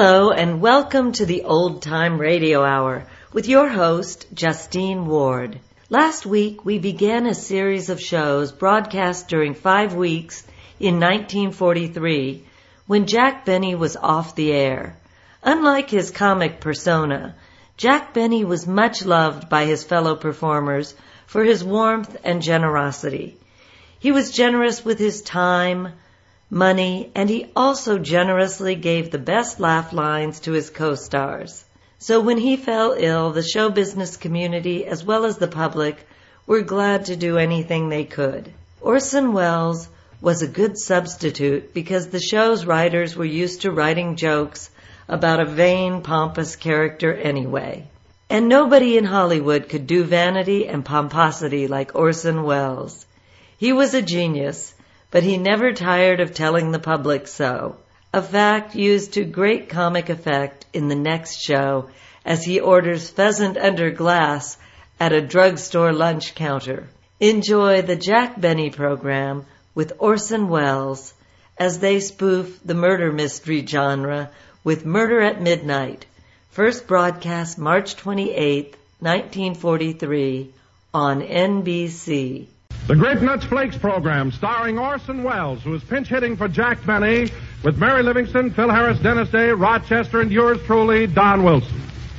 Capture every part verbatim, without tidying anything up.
Hello and welcome to the Old Time Radio Hour with your host, Justine Ward. Last week we began a series of shows broadcast during five weeks in nineteen forty-three when Jack Benny was off the air. Unlike his comic persona, Jack Benny was much loved by his fellow performers for his warmth and generosity. He was generous with his time, money, and he also generously gave the best laugh lines to his co-stars. So when he fell ill, the show business community as well as the public were glad to do anything they could. Orson Welles was a good substitute because the show's writers were used to writing jokes about a vain, pompous character anyway. And nobody in Hollywood could do vanity and pomposity like Orson Welles. He was a genius, but he never tired of telling the public so, a fact used to great comic effect in the next show as he orders pheasant under glass at a drugstore lunch counter. Enjoy the Jack Benny program with Orson Welles as they spoof the murder mystery genre with Murder at Midnight, first broadcast March twenty-eighth, nineteen forty-three on N B C. The Grape Nuts Flakes program, starring Orson Welles, who is pinch hitting for Jack Benny, with Mary Livingston, Phil Harris, Dennis Day, Rochester, and yours truly, Don Wilson.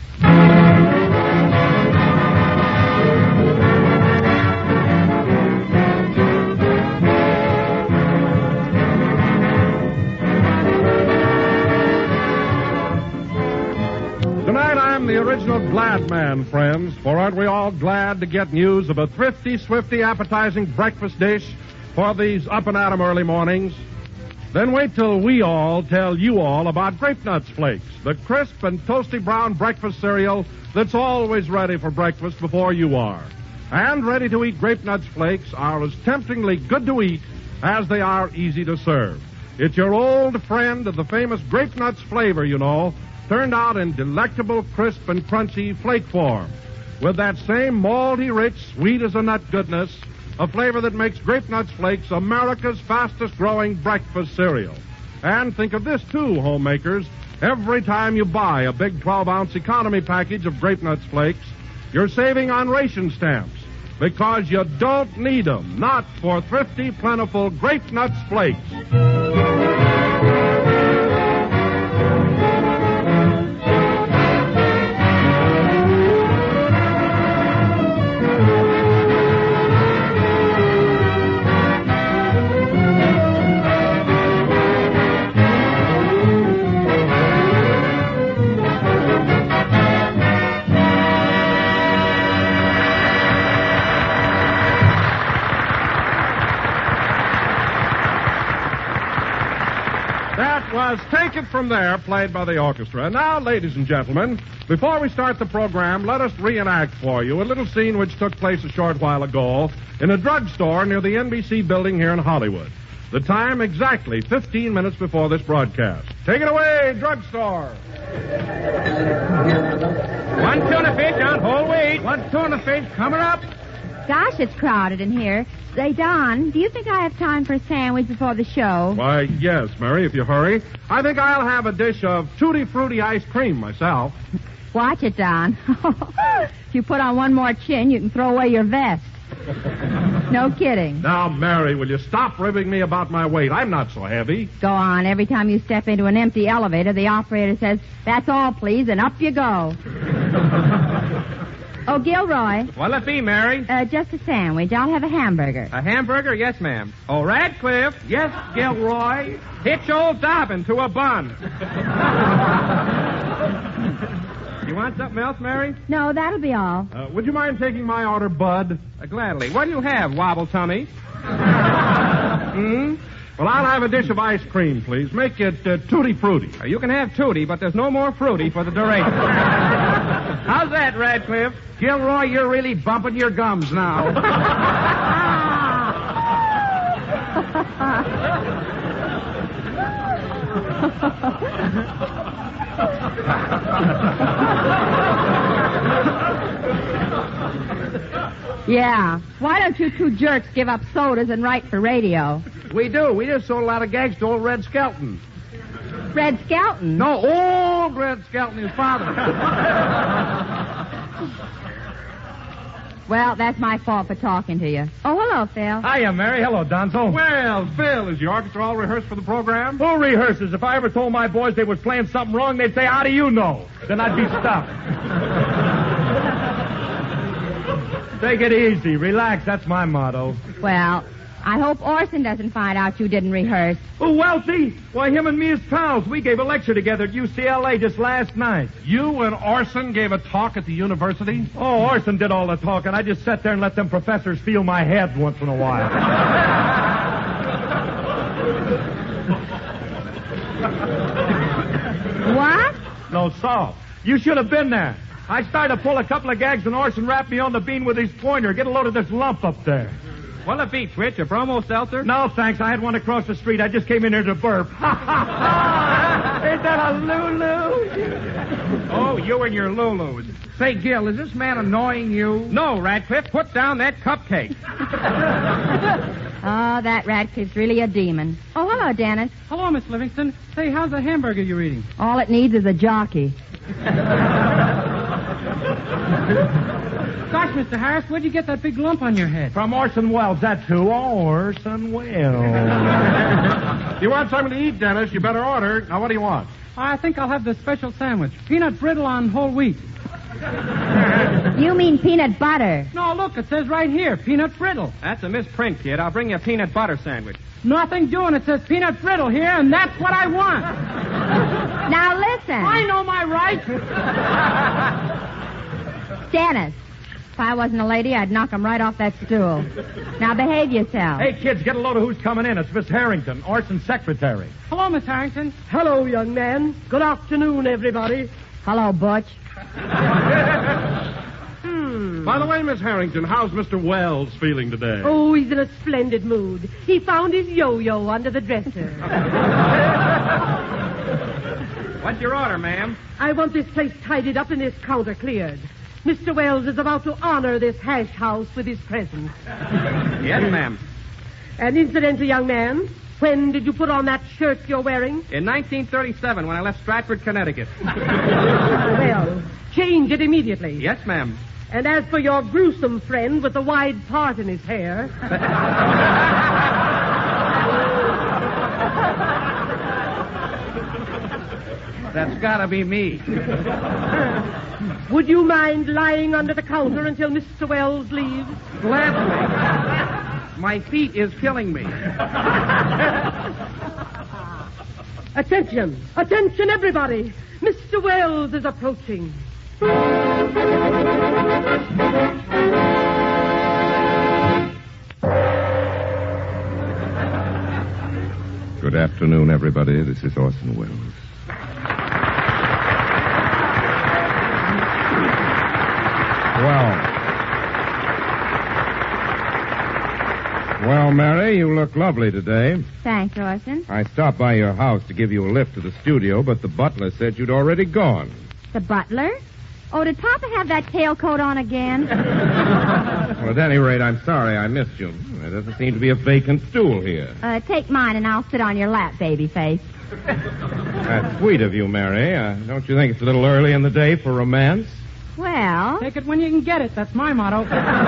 Tonight I'm the original glad man, friends, for aren't we all glad to get news of a thrifty, swifty, appetizing breakfast dish for these up-and-at-'em early mornings? Then wait till we all tell you all about Grape Nuts Flakes, the crisp and toasty brown breakfast cereal that's always ready for breakfast before you are. And ready-to-eat Grape Nuts Flakes are as temptingly good to eat as they are easy to serve. It's your old friend of the famous Grape Nuts flavor, you know, turned out in delectable, crisp, and crunchy flake form, with that same malty-rich, sweet-as-a-nut goodness, a flavor that makes Grape Nuts Flakes America's fastest-growing breakfast cereal. And think of this, too, homemakers. Every time you buy a big twelve-ounce economy package of Grape Nuts Flakes, you're saving on ration stamps, because you don't need them, not for thrifty, plentiful Grape Nuts Flakes. Was Take It From There, played by the orchestra. And now, ladies and gentlemen, before we start the program, let us reenact for you a little scene which took place a short while ago in a drugstore near the N B C building here in Hollywood. The time exactly fifteen minutes before this broadcast. Take it away, drugstore. One tuna fish on whole wheat. One tuna fish coming up. Gosh, it's crowded in here. Say, Don, do you think I have time for a sandwich before the show? Why, yes, Mary, if you hurry. I think I'll have a dish of Tutti Frutti ice cream myself. Watch it, Don. If you put on one more chin, you can throw away your vest. No kidding. Now, Mary, will you stop ribbing me about my weight? I'm not so heavy. Go on. Every time you step into an empty elevator, the operator says, "That's all, please," and up you go. Oh, Gilroy. What'll it be, Mary? Uh, just a sandwich. I'll have a hamburger. A hamburger? Yes, ma'am. Oh, Radcliffe. Yes, Gilroy. Hitch old Dobbin to a bun. You want something else, Mary? No, that'll be all. Uh, would you mind taking my order, Bud? Uh, gladly. What do you have, Wobble Tummy? Hmm? Well, I'll have a dish of ice cream, please. Make it uh, Tutti Frutti. Uh, you can have Tutti, but there's no more fruity for the duration. How's that, Radcliffe? Gilroy, you're really bumping your gums now. Yeah. Why don't you two jerks give up sodas and write for radio? We do. We just sold a lot of gags to old Red Skelton. Red Skelton. No, old Red Skelton, his father. Well, that's my fault for talking to you. Oh, hello, Phil. Hiya, Mary. Hello, Donzo. Well, Phil, is your orchestra all rehearsed for the program? Who rehearses? If I ever told my boys they was playing something wrong, they'd say, how do you know? Then I'd be stopped. Take it easy. Relax. That's my motto. Well, I hope Orson doesn't find out you didn't rehearse. Oh, Wealthy? Why, him and me is pals. We gave a lecture together at U C L A just last night. You and Orson gave a talk at the university? Oh, Orson did all the talking. I just sat there and let them professors feel my head once in a while. What? No, so. You should have been there. I started to pull a couple of gags and Orson wrapped me on the bean with his pointer. Get a load of this lump up there. What'll it be, Twitch? A bromo seltzer? No, thanks. I had one across the street. I just came in here to burp. Is that a Lulu? Oh, you and your Lulus. Say, Gil, is this man annoying you? No, Radcliffe, put down that cupcake. Oh, that Radcliffe's really a demon. Oh, hello, Dennis. Hello, Miss Livingston. Say, how's the hamburger you're eating? All it needs is a jockey. Gosh, Mister Harris, where'd you get that big lump on your head? From Orson Welles, that too. Orson Welles. You want something to eat, Dennis? You better order. Now, what do you want? I think I'll have the special sandwich. Peanut brittle on whole wheat. You mean peanut butter. No, look, it says right here, peanut brittle. That's a misprint, kid. I'll bring you a peanut butter sandwich. Nothing doing. It says peanut brittle here, and that's what I want. Now listen. I know my rights. Dennis, if I wasn't a lady, I'd knock him right off that stool. Now behave yourself. Hey, kids, get a load of who's coming in. It's Miss Harrington, Orson's secretary. Hello, Miss Harrington. Hello, young man. Good afternoon, everybody. Hello, Butch. Hmm. By the way, Miss Harrington, how's Mister Wells feeling today? Oh, he's in a splendid mood. He found his yo-yo under the dresser. What's your order, ma'am? I want this place tidied up and this counter cleared. Mister Wells is about to honor this hash house with his presence. Yes, ma'am. And incidentally, young man, when did you put on that shirt you're wearing? In nineteen thirty-seven, when I left Stratford, Connecticut. Well, change it immediately. Yes, ma'am. And as for your gruesome friend with the wide part in his hair... That's gotta be me. Would you mind lying under the counter until Mister Wells leaves? Gladly. My feet is killing me. Attention! Attention, everybody! Mister Wells is approaching. Good afternoon, everybody. This is Orson Welles. Well. Well, Mary, you look lovely today. Thanks, Orson. I stopped by your house to give you a lift to the studio, but the butler said you'd already gone. The butler? Oh, did Papa have that tailcoat on again? Well, at any rate, I'm sorry I missed you. There doesn't seem to be a vacant stool here. Uh, take mine and I'll sit on your lap, baby face. That's sweet of you, Mary. Uh, don't you think it's a little early in the day for romance? Well... Take it when you can get it. That's my motto.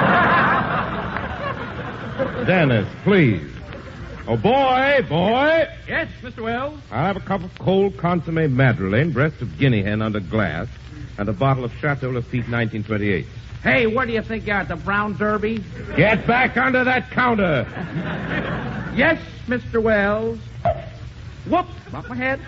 Dennis, please. Oh, boy, boy. Yes, Mister Wells? I'll have a cup of cold consommé madeleine, breast of guinea hen under glass, and a bottle of Chateau Lafite nineteen twenty-eight. Hey, where do you think you're at, the Brown Derby? Get back under that counter. Yes, Mister Wells. Whoops, bumped my head.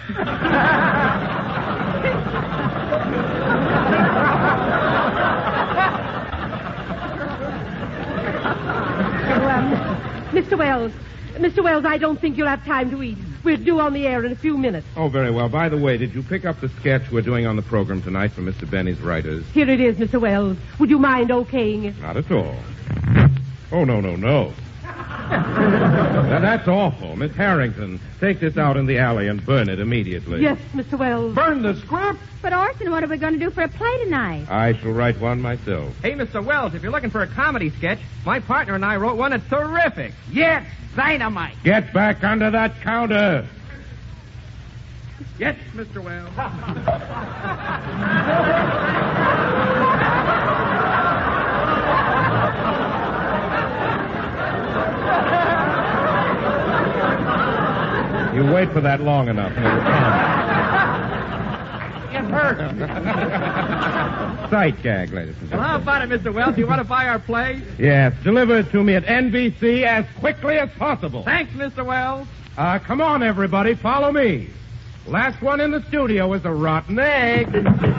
Well, Mister Wells, Mister Wells, I don't think you'll have time to eat. We're due on the air in a few minutes. Oh, very well. By the way, did you pick up the sketch we're doing on the program tonight from Mister Benny's writers? Here it is, Mister Wells. Would you mind okaying it? Not at all. Oh, no, no, no. Now, that's awful. Miss Harrington, take this out in the alley and burn it immediately. Yes, Mister Wells. Burn the script? But, Orson, what are we going to do for a play tonight? I shall write one myself. Hey, Mister Wells, if you're looking for a comedy sketch, my partner and I wrote one that's terrific. Yes, dynamite. Get back under that counter. Yes, Mister Wells. You wait for that long enough and it'll come. It hurts. Sight gag, ladies and Well, gentlemen. how about it, Mister Wells? Do you want to buy our play? Yes, deliver it to me at N B C as quickly as possible. Thanks, Mister Wells. Uh, come on, everybody, follow me. Last one in the studio is a rotten egg.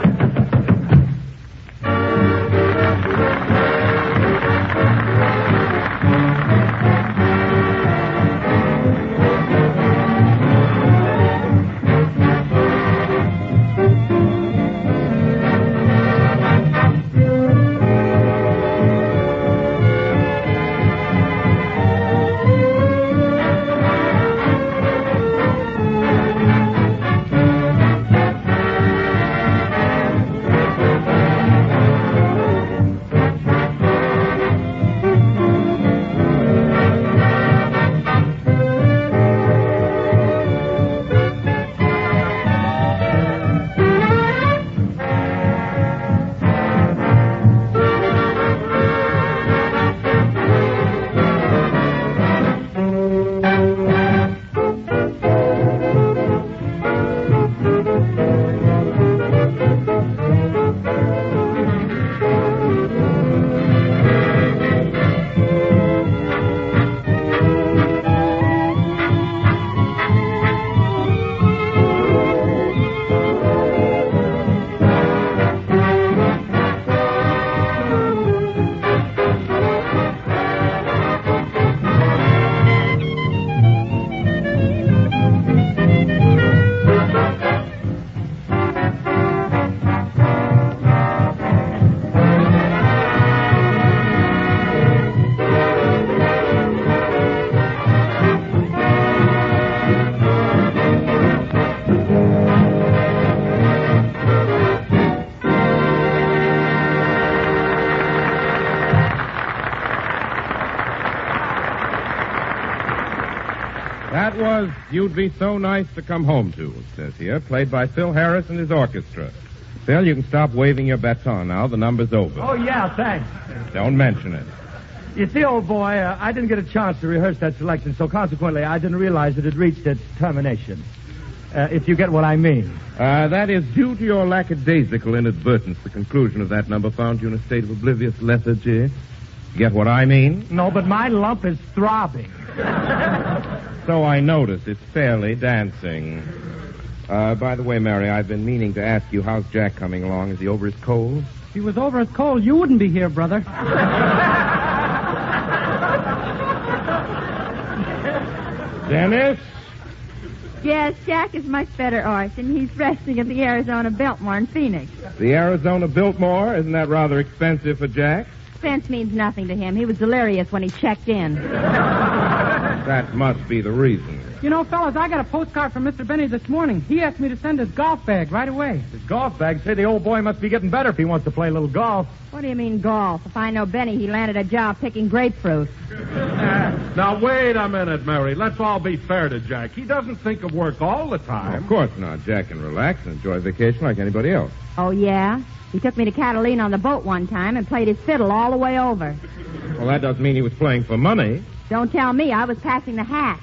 That was You'd Be So Nice to Come Home To, it says here, played by Phil Harris and his orchestra. Phil, you can stop waving your baton now. The number's over. Oh, yeah, thanks. Don't mention it. You see, old boy, uh, I didn't get a chance to rehearse that selection, so consequently I didn't realize it had reached its termination. Uh, if you get what I mean. Uh, that is due to your lackadaisical inadvertence. The conclusion of that number found you in a state of oblivious lethargy. Get what I mean? No, but my lump is throbbing. So I notice. It's fairly dancing. Uh, by the way, Mary, I've been meaning to ask you, how's Jack coming along? Is he over his cold? If he was over his cold, you wouldn't be here, brother. Dennis? Yes, Jack is much better, Orson. He's resting at the Arizona Biltmore in Phoenix. The Arizona Biltmore? Isn't that rather expensive for Jack? Expense means nothing to him. He was delirious when he checked in. That must be the reason. You know, fellas, I got a postcard from Mister Benny this morning. He asked me to send his golf bag right away. His golf bag? Say, the old boy must be getting better if he wants to play a little golf. What do you mean golf? If I know Benny, he landed a job picking grapefruit. Now, wait a minute, Mary. Let's all be fair to Jack. He doesn't think of work all the time. Of course not. Jack can relax and enjoy vacation like anybody else. Oh, yeah? He took me to Catalina on the boat one time and played his fiddle all the way over. Well, that doesn't mean he was playing for money. Don't tell me. I was passing the hat.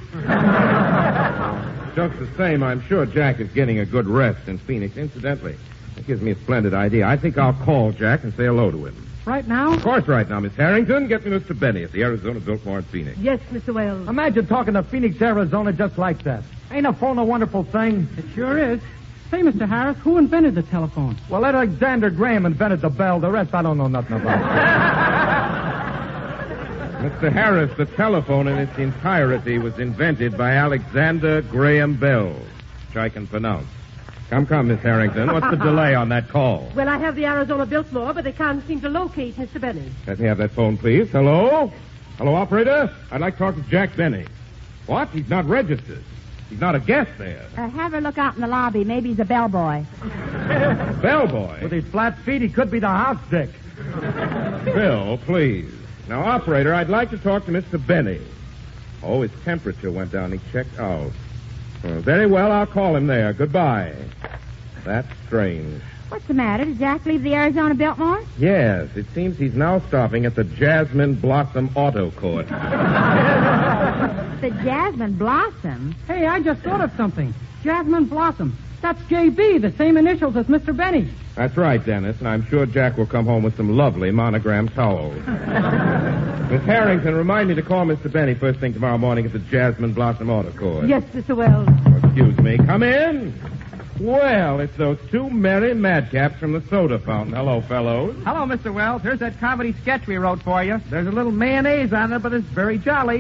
Just the same, I'm sure Jack is getting a good rest in Phoenix. Incidentally, that gives me a splendid idea. I think I'll call Jack and say hello to him. Right now? Of course, right now, Miss Harrington. Get me Mister Benny at the Arizona Biltmore in Phoenix. Yes, Mister Wells. Imagine talking to Phoenix, Arizona just like that. Ain't a phone a wonderful thing? It sure is. Say, Mister Harris, who invented the telephone? Well, Alexander Graham invented the bell. The rest I don't know nothing about. Mister Harris, the telephone in its entirety was invented by Alexander Graham Bell, which I can pronounce. Come, come, Miss Harrington. What's the delay on that call? Well, I have the Arizona Biltmore, but they can't seem to locate Mister Benny. Let me have that phone, please. Hello? Hello, operator? I'd like to talk to Jack Benny. What? He's not registered. He's not a guest there. Uh, have her look out in the lobby. Maybe he's a bellboy. Bellboy? With his flat feet, he could be the house dick. Bill, please. Now, operator, I'd like to talk to Mister Benny. Oh, his temperature went down. He checked out. Uh, very well, I'll call him there. Goodbye. That's strange. What's the matter? Did Jack leave the Arizona Biltmore? Yes, it seems he's now stopping at the Jasmine Blossom Auto Court. The Jasmine Blossom? Hey, I just thought of something. Jasmine Blossom. That's J B, the same initials as Mister Benny. That's right, Dennis, and I'm sure Jack will come home with some lovely monogram towels. Miss Harrington, remind me to call Mister Benny first thing tomorrow morning at the Jasmine Blossom Auto Court. Yes, Mister Wells. Oh, excuse me. Come in. Well, it's those two merry madcaps from the soda fountain. Hello, fellows. Hello, Mister Wells. Here's that comedy sketch we wrote for you. There's a little mayonnaise on it, but it's very jolly.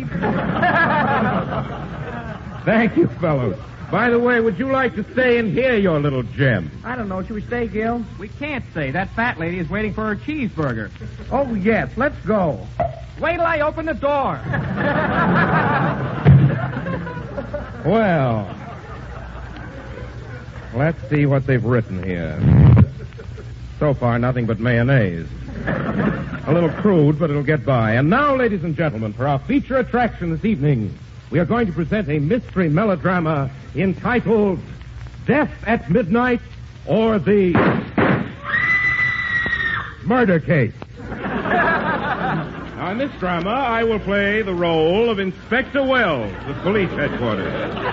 Thank you, fellows. By the way, would you like to stay and hear your little gem? I don't know. Should we stay, Gil? We can't stay. That fat lady is waiting for her cheeseburger. Oh, yes. Let's go. Wait till I open the door. Well, let's see what they've written here. So far, nothing but mayonnaise. A little crude, but it'll get by. And now, ladies and gentlemen, for our feature attraction this evening, we are going to present a mystery melodrama entitled Death at Midnight or the Murder Case. Now, in this drama, I will play the role of Inspector Wells, the police headquarters.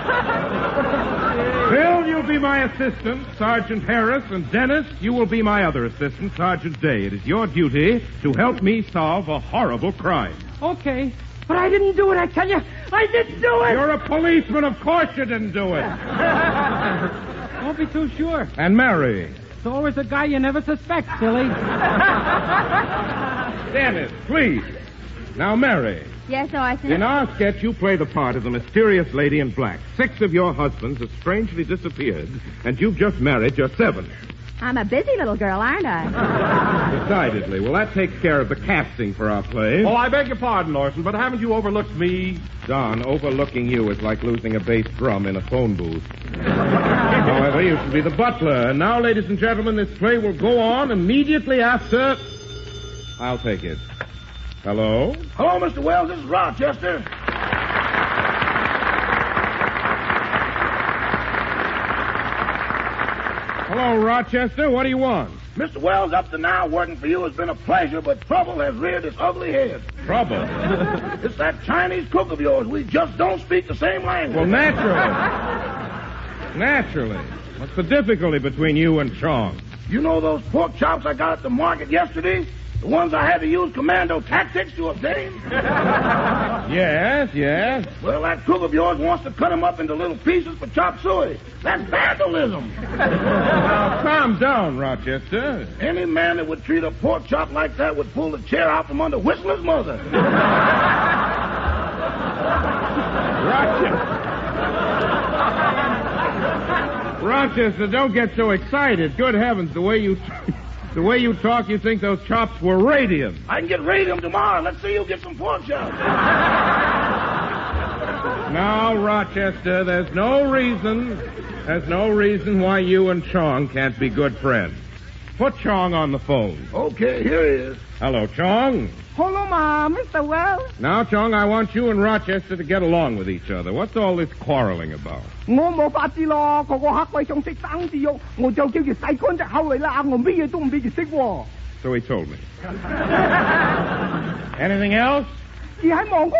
Bill, you'll be my assistant, Sergeant Harris, and Dennis, you will be my other assistant, Sergeant Day. It is your duty to help me solve a horrible crime. Okay. But I didn't do it, I tell you. I didn't do it. You're a policeman. Of course you didn't do it. Don't be too sure. And Mary. So always a guy you never suspect, silly. Dennis, please. Now, Mary. Yes, so I In our sketch, you play the part of the mysterious lady in black. Six of your husbands have strangely disappeared, and you've just married your seventh. I'm a busy little girl, aren't I? Decidedly. Well, that takes care of the casting for our play. Oh, I beg your pardon, Orson, but haven't you overlooked me? Don, overlooking you is like losing a bass drum in a phone booth. However, you should be the butler. And now, ladies and gentlemen, this play will go on immediately after... I'll take it. Hello? Hello, Mister Wells. This is Rochester. Hello, Rochester. What do you want? Mister Wells, up to now, working for you has been a pleasure, but trouble has reared its ugly head. Trouble? It's that Chinese cook of yours. We just don't speak the same language. Well, naturally. Naturally. What's the difficulty between you and Chong? You know those pork chops I got at the market yesterday? The ones I had to use commando tactics to obtain? Yes, yes. Well, that cook of yours wants to cut them up into little pieces for chop suey. That's vandalism. Now, calm down, Rochester. Any man that would treat a pork chop like that would pull the chair out from under Whistler's mother. Rochester. Rochester, don't get so excited. Good heavens, the way you... The way you talk, you think those chops were radium. I can get radium tomorrow. Let's see you get some pork chops. Now, Rochester, there's no reason, there's no reason why you and Chong can't be good friends. Put Chong on the phone. Okay, here he is. Hello, Chong. Hello, Ma, Mister Wells. Now, Chong, I want you and Rochester to get along with each other. What's all this quarreling about? So he told me. Anything else? You're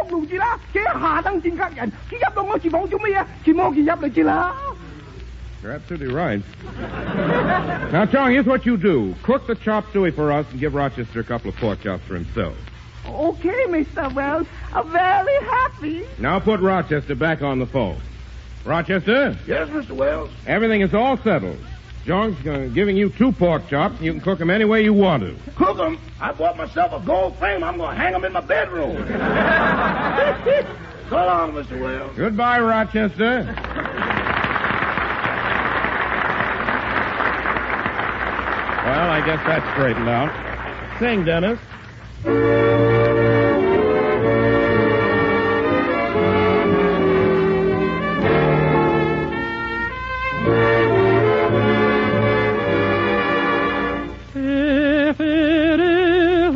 absolutely right. Now, Chong, here's what you do. Cook the chop suey for us and give Rochester a couple of pork chops for himself. Okay, Mister Wells. I'm very happy. Now put Rochester back on the phone. Rochester? Yes, Mister Wells? Everything is all settled. John's uh, giving you two pork chops, and you can cook them any way you want to. Cook them? I bought myself a gold frame. I'm going to hang them in my bedroom. So long, Mister Wells. Goodbye, Rochester. Well, I guess that's straightened out. Sing, Dennis. If it is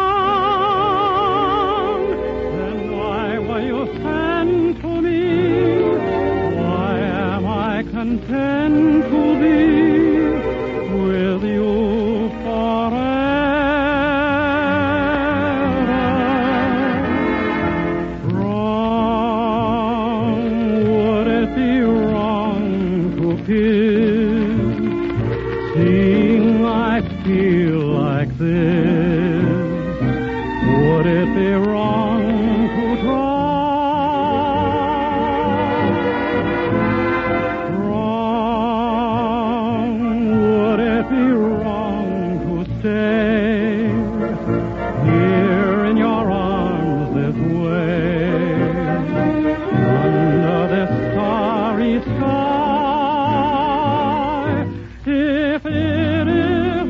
wrong, then why will you send to me? Why like this, would it be wrong to try? Wrong, would it be wrong to stay here in your arms this way, under this starry sky? If it is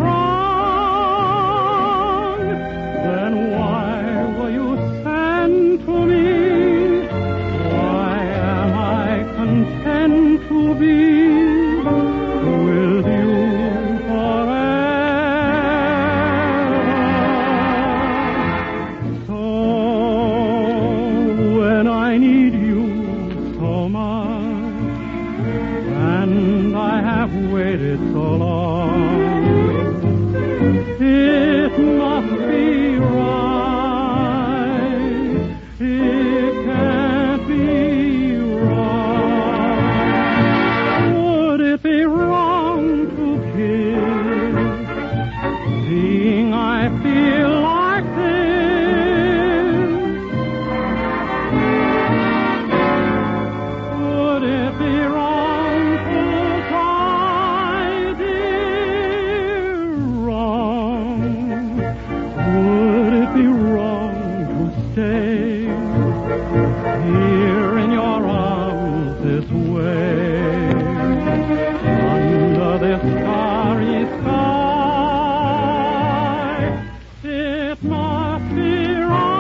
wrong, then why were you sent to me? Why am I content to be with you forever? So when I need you so much, and I have waited so long, it must be right. It can't be wrong. Would it be wrong to kiss, seeing I feel like this? Would it be wrong to try, dear? Wrong. Would it be wrong to stay here in your arms this way, under this starry sky? It must be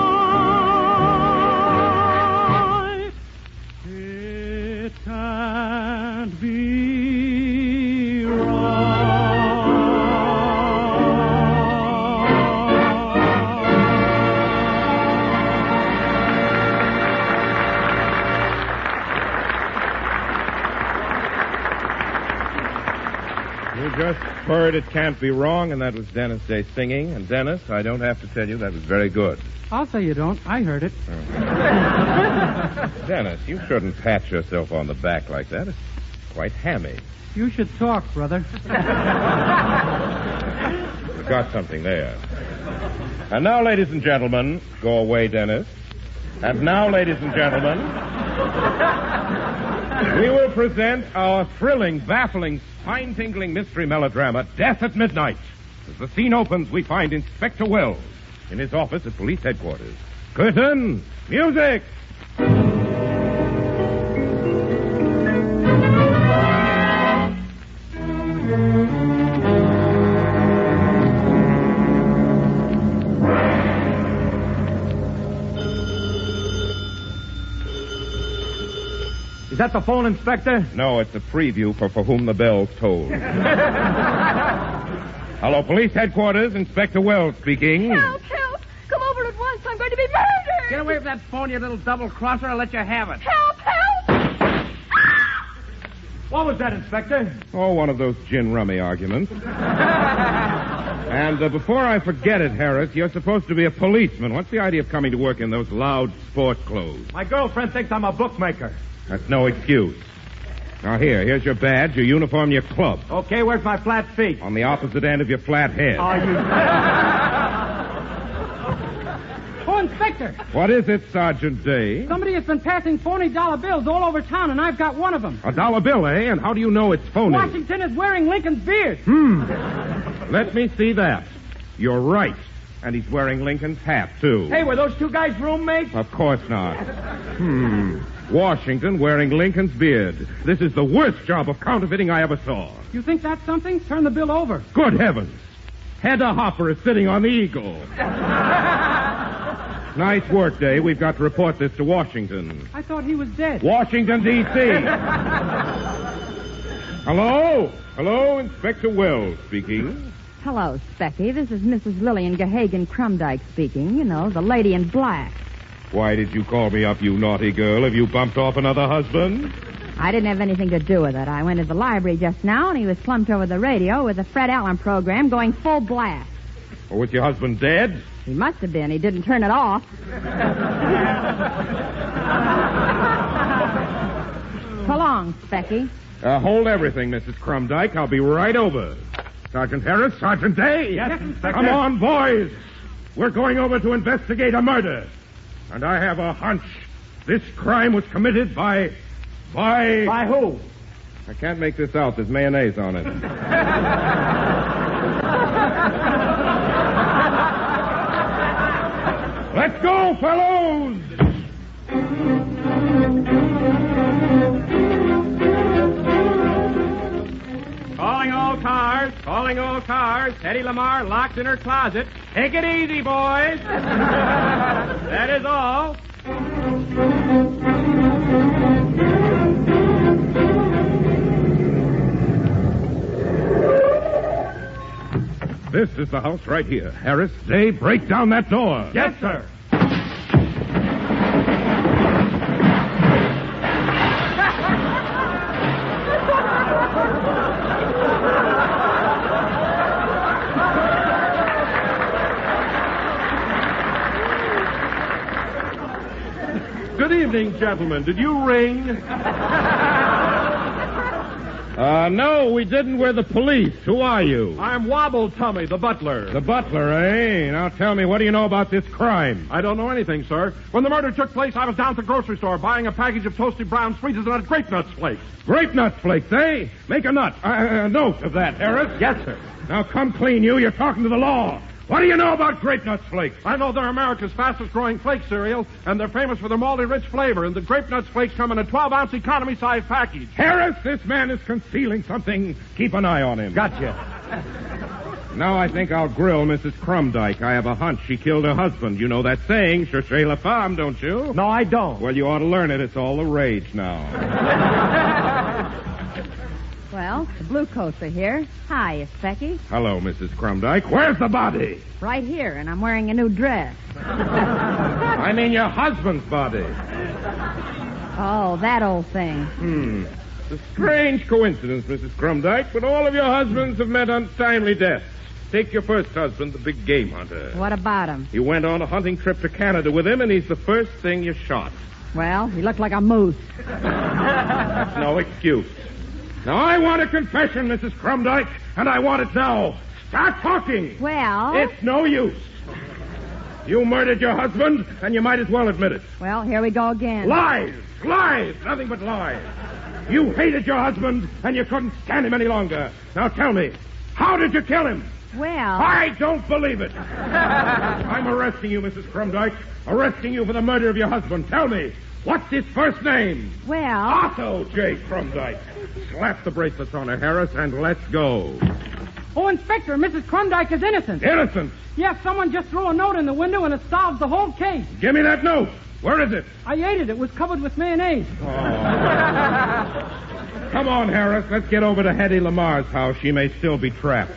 right. It can't be You just heard It Can't Be Wrong, and that was Dennis Day singing. And Dennis, I don't have to tell you, that was very good. I'll say you don't. I heard it. Dennis, you shouldn't pat yourself on the back like that. It's quite hammy. You should talk, brother. You've got something there. And now, ladies and gentlemen, go away, Dennis. And now, ladies and gentlemen, we will present our thrilling, baffling, spine-tingling mystery melodrama, Death at Midnight. As the scene opens, we find Inspector Wells in his office at police headquarters. Curtain, music! Is that the phone, Inspector? No, it's a preview for For Whom the Bell's Tolled. Hello, police headquarters. Inspector Wells speaking. Help, help! Come over at once. I'm going to be murdered! Get away from that phone, you little double-crosser. I'll let you have it. Help, help! What was that, Inspector? Oh, one of those gin rummy arguments. And uh, before I forget it, Harris, you're supposed to be a policeman. What's the idea of coming to work in those loud sport clothes? My girlfriend thinks I'm a bookmaker. That's no excuse. Now, here, here's your badge, your uniform, your club. Okay, where's my flat feet? On the opposite end of your flat head. Are you... Oh, Inspector! What is it, Sergeant Day? Somebody has been passing phony dollar bills all over town, and I've got one of them. A dollar bill, eh? And how do you know it's phony? Washington is wearing Lincoln's beard. Hmm. Let me see that. You're right. And he's wearing Lincoln's hat, too. Hey, were those two guys roommates? Of course not. Hmm. Washington wearing Lincoln's beard. This is the worst job of counterfeiting I ever saw. You think that's something? Turn the bill over. Good heavens. Hedda Hopper is sitting on the Eagle. Nice work, Day. We've got to report this to Washington. I thought he was dead. Washington, D C Hello? Hello, Inspector Wells speaking. Hello, Specky. This is Missus Lillian Gahagan Crumdyke speaking. You know, the lady in black. Why did you call me up, you naughty girl? Have you bumped off another husband? I didn't have anything to do with it. I went to the library just now, and he was slumped over the radio with the Fred Allen program going full blast. Or was your husband dead? He must have been. He didn't turn it off. So long, Specky. Uh, hold everything, Missus Crumdyke. I'll be right over. Sergeant Harris, Sergeant Day. Yes, Inspector. Come on, boys. We're going over to investigate a murder. And I have a hunch this crime was committed by... By... By who? I can't make this out. There's mayonnaise on it. Let's go, fellows! Calling all cars, calling all cars. Eddie Lamar locked in her closet. Take it easy, boys. That is all. This is the house right here. Harris, Day, break down that door. Yes, sir. Good evening, gentlemen. Did you ring? Uh, no, we didn't. We're the police. Who are you? I'm Wobble Tummy, the butler. The butler, eh? Now tell me, what do you know about this crime? I don't know anything, sir. When the murder took place, I was down at the grocery store buying a package of Toasty Brown Sweeties and a Grape Nuts Flakes. Grape Nuts Flakes, eh? Make a nut. Uh, a note of that, Harris. Yes, sir. Now come clean, you. You're talking to the law. What do you know about Grape Nuts Flakes? I know they're America's fastest growing flake cereal, and they're famous for their malty rich flavor, and the Grape Nuts Flakes come in a twelve ounce economy size package. Harris, this man is concealing something. Keep an eye on him. Gotcha. Now I think I'll grill Missus Crumdyke. I have a hunch she killed her husband. You know that saying, cherchez la femme, don't you? No, I don't. Well, you ought to learn it. It's all the rage now. Well, the blue coats are here. Hi, it's Becky. Hello, Missus Crumdyke. Where's the body? Right here, and I'm wearing a new dress. I mean your husband's body. Oh, that old thing. Hmm. It's a strange coincidence, Missus Crumdyke, but all of your husbands have met untimely deaths. Take your first husband, the big game hunter. What about him? You went on a hunting trip to Canada with him, and he's the first thing you shot. Well, he looked like a moose. That's no excuse. Now, I want a confession, Missus Crumdyke, and I want it now. Start talking. Well... It's no use. You murdered your husband, and you might as well admit it. Well, here we go again. Lies! Lies! Nothing but lies. You hated your husband, and you couldn't stand him any longer. Now tell me, how did you kill him? Well... I don't believe it. I'm arresting you, Missus Crumdyke. Arresting you for the murder of your husband. Tell me, what's his first name? Well... Otto J. Crumdyke. Slap the bracelets on her, Harris, and let's go. Oh, Inspector, Missus Crumdyke is innocent. Innocent? Yes, someone just threw a note in the window and it solves the whole case. Give me that note. Where is it? I ate it. It was covered with mayonnaise. Oh. Come on, Harris. Let's get over to Hetty Lamar's house. She may still be trapped.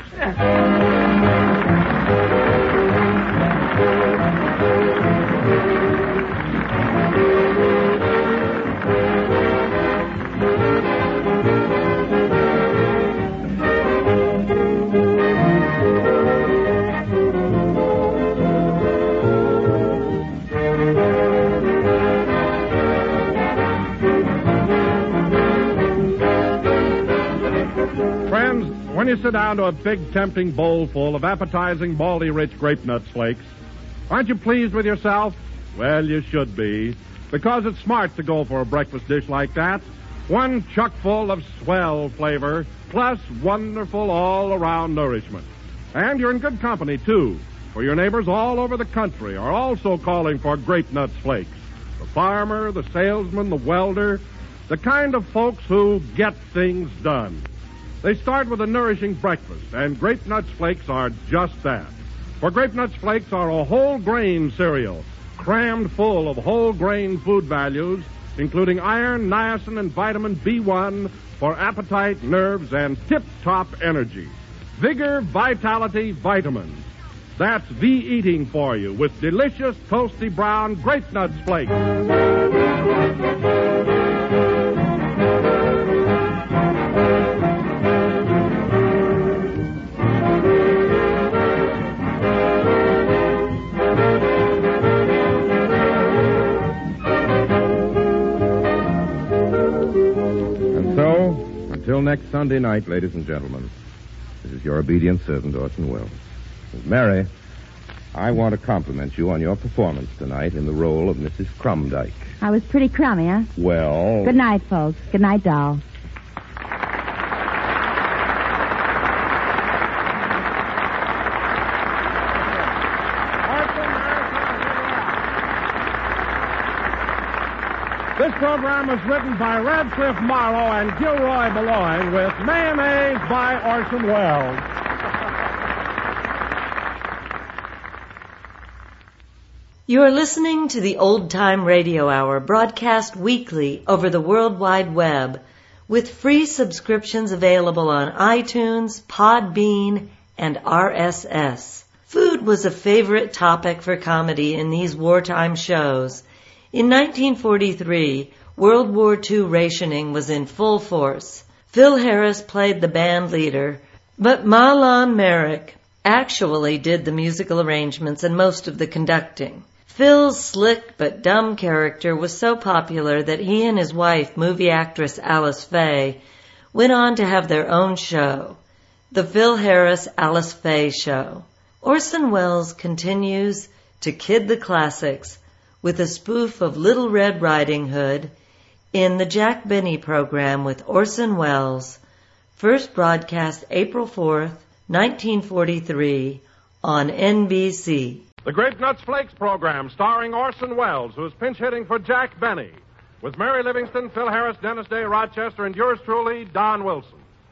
When you sit down to a big, tempting bowl full of appetizing, baldy-rich Grape Nuts Flakes, aren't you pleased with yourself? Well, you should be, because it's smart to go for a breakfast dish like that. One chuck full of swell flavor, plus wonderful all-around nourishment. And you're in good company, too, for your neighbors all over the country are also calling for Grape Nuts Flakes. The farmer, the salesman, the welder, the kind of folks who get things done. They start with a nourishing breakfast, and Grape Nuts Flakes are just that. For Grape Nuts Flakes are a whole grain cereal, crammed full of whole grain food values, including iron, niacin, and vitamin B one for appetite, nerves, and tip-top energy. Vigor, vitality, vitamins. That's V-eating for you with delicious, toasty brown Grape Nuts Flakes. Until next Sunday night, ladies and gentlemen, This is your obedient servant, Orson Welles. Miss Mary, I want to compliment you on your performance tonight in the role of Missus Crumdyke. I was pretty crummy, huh? Well... Good night, folks. Good night, doll. This program was written by Radcliffe Morrow and Gilroy Boulogne with Mayonnaise by Orson Welles. You're listening to the Old Time Radio Hour, broadcast weekly over the World Wide Web, with free subscriptions available on iTunes, Podbean, and R S S. Food was a favorite topic for comedy in these wartime shows. In nineteen forty-three, World War Two rationing was in full force. Phil Harris played the band leader, but Marlon Merrick actually did the musical arrangements and most of the conducting. Phil's slick but dumb character was so popular that he and his wife, movie actress Alice Faye, went on to have their own show, The Phil Harris Alice Faye Show. Orson Welles continues to kid the classics with a spoof of Little Red Riding Hood in the Jack Benny program with Orson Welles, first broadcast April fourth, nineteen forty-three, on N B C. The Grape Nuts Flakes program starring Orson Welles, who's pinch hitting for Jack Benny, with Mary Livingston, Phil Harris, Dennis Day, Rochester, and yours truly, Don Wilson.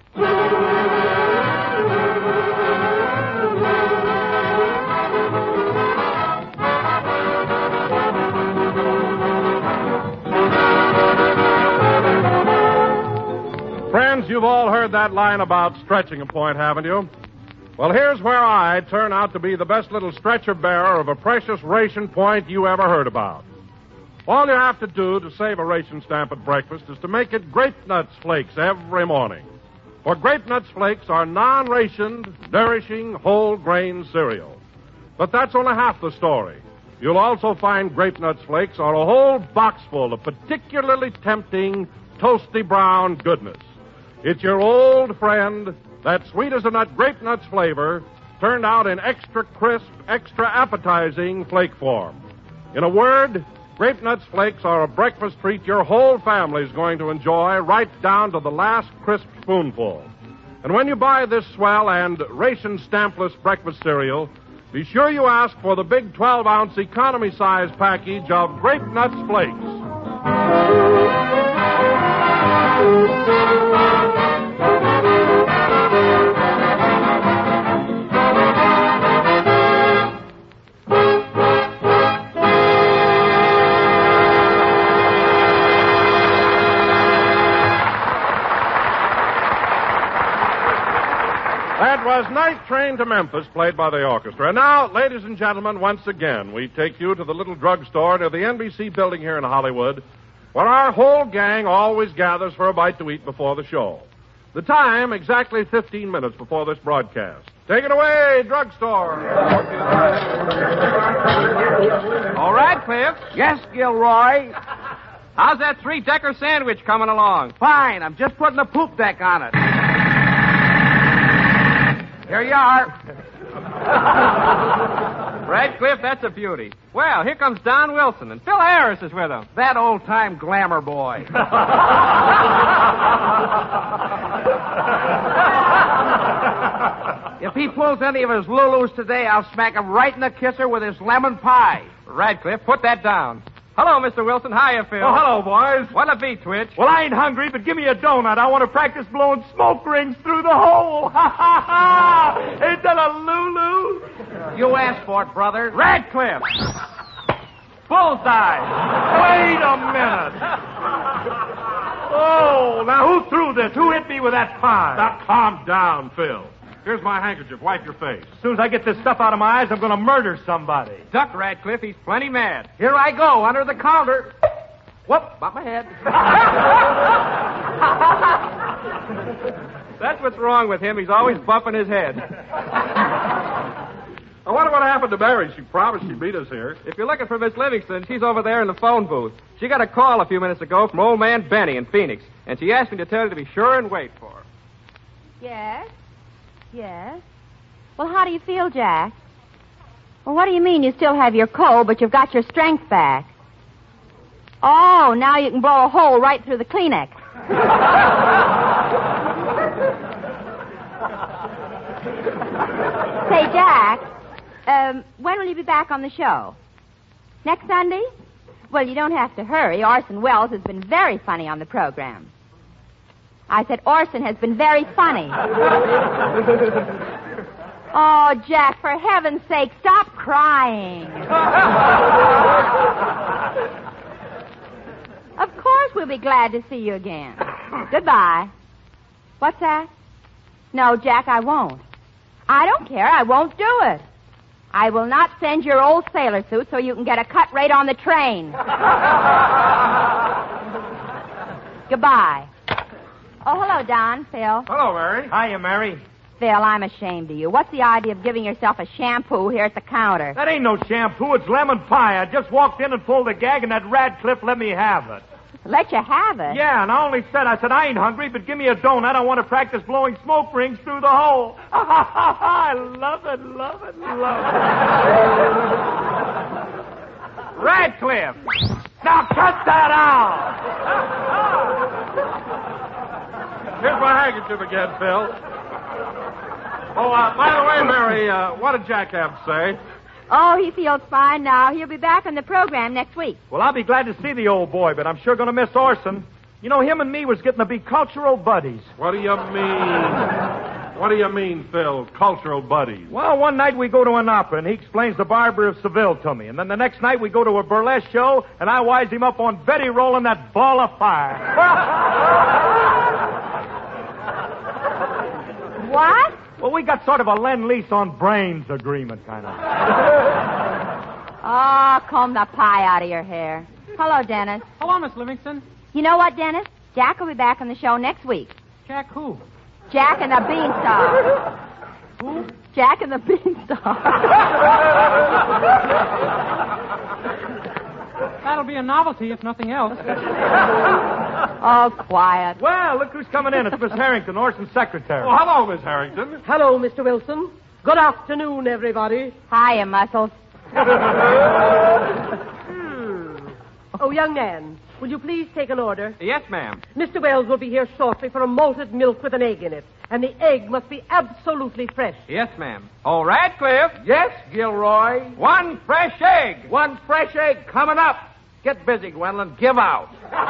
Friends, you've all heard that line about stretching a point, haven't you? Well, here's where I turn out to be the best little stretcher bearer of a precious ration point you ever heard about. All you have to do to save a ration stamp at breakfast is to make it Grape Nuts Flakes every morning. For Grape Nuts Flakes are non-rationed, nourishing, whole-grain cereal. But that's only half the story. You'll also find Grape Nuts Flakes are a whole box full of particularly tempting, toasty brown goodness. It's your old friend, that sweet-as-a-nut Grape Nuts flavor, turned out in extra crisp, extra appetizing flake form. In a word, Grape Nuts Flakes are a breakfast treat your whole family's going to enjoy right down to the last crisp spoonful. And when you buy this swell and ration stampless breakfast cereal, be sure you ask for the big twelve-ounce economy-size package of Grape Nuts Flakes. That was Night Train to Memphis, played by the orchestra. And now, ladies and gentlemen, once again, we take you to the little drugstore near the N B C building here in Hollywood, where our whole gang always gathers for a bite to eat before the show. The time, exactly fifteen minutes before this broadcast. Take it away, drugstore. All right, Cliff. Yes, Gilroy. How's that three-decker sandwich coming along? Fine. I'm just putting a poop deck on it. Here you are. Radcliffe, that's a beauty. Well, here comes Don Wilson, and Phil Harris is with him. That old-time glamour boy. If he pulls any of his Lulus today, I'll smack him right in the kisser with his lemon pie. Radcliffe, put that down. Hello, Mister Wilson. Hiya, Phil. Oh, hello, boys. What'll it be, Twitch? Well, I ain't hungry, but give me a donut. I want to practice blowing smoke rings through the hole. Ha, ha, ha. Ain't that a Lulu? You asked for it, brother. Radcliffe. Bullseye. Wait a minute. Oh, now who threw this? Who hit me with that pie? Now, calm down, Phil. Here's my handkerchief. Wipe your face. As soon as I get this stuff out of my eyes, I'm going to murder somebody. Duck, Radcliffe. He's plenty mad. Here I go, under the counter. Whoop, bump my head. That's what's wrong with him. He's always bumping his head. I wonder what happened to Mary. She promised she'd meet us here. If you're looking for Miss Livingston, she's over there in the phone booth. She got a call a few minutes ago from old man Benny in Phoenix, and she asked me to tell you to be sure and wait for her. Yes? Yes? Well, how do you feel, Jack? Well, what do you mean you still have your cold, but you've got your strength back? Oh, now you can blow a hole right through the Kleenex. Say, Jack, um, when will you be back on the show? Next Sunday? Well, you don't have to hurry. Orson Welles has been very funny on the program. I said Orson has been very funny. Oh, Jack, for heaven's sake, stop crying. Of course we'll be glad to see you again. Goodbye. What's that? No, Jack, I won't. I don't care. I won't do it. I will not send your old sailor suit so you can get a cut rate on the train. Goodbye. Oh, hello, Don. Phil. Hello, Mary. Hiya, Mary. Phil, I'm ashamed of you. What's the idea of giving yourself a shampoo here at the counter? That ain't no shampoo. It's lemon pie. I just walked in and pulled the gag, and that Radcliffe let me have it. Let you have it? Yeah, and I only said, I said, I ain't hungry, but give me a donut. I want to practice blowing smoke rings through the hole. I love it, love it, love it. Radcliffe! Now cut that out! Here's my handkerchief again, Phil. Oh, uh, by the way, Mary, uh, what did Jack have to say? Oh, he feels fine now. He'll be back on the program next week. Well, I'll be glad to see the old boy, but I'm sure going to miss Orson. You know, him and me was getting to be cultural buddies. What do you mean? What do you mean, Phil? Cultural buddies? Well, one night we go to an opera, and he explains The Barber of Seville to me. And then the next night we go to a burlesque show, and I wise him up on Betty rolling that ball of fire. What? Well, we got sort of a lend-lease on brains agreement, kind of. Oh, comb the pie out of your hair. Hello, Dennis. Hello, Miss Livingston. You know what, Dennis? Jack will be back on the show next week. Jack who? Jack and the Beanstalk. Who? Jack and the Beanstalk. That'll be a novelty, if nothing else. Oh, quiet. Well, look who's coming in. It's Miss Harrington, Orson's secretary. Oh, hello, Miss Harrington. Hello, Mister Wilson. Good afternoon, everybody. Hiya, Muscles. hmm. Oh, young man, will you please take an order? Yes, ma'am. Mister Wells will be here shortly for a malted milk with an egg in it. And the egg must be absolutely fresh. Yes, ma'am. Oh, Radcliffe. Yes, Gilroy. One fresh egg. One fresh egg coming up. Get busy, Gwendolyn. Give out.